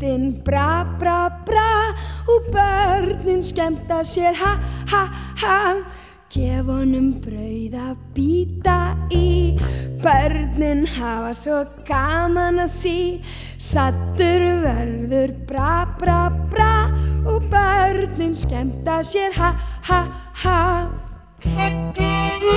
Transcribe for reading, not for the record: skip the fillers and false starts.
hundinn bra, bra, bra og börnin skemmta sér ha, ha, ha. Gef honum brauð að bíta í, börnin hafa svo gaman að því. Saddur verður bra, bra, bra og börnin skemmta sér ha, ha, ha.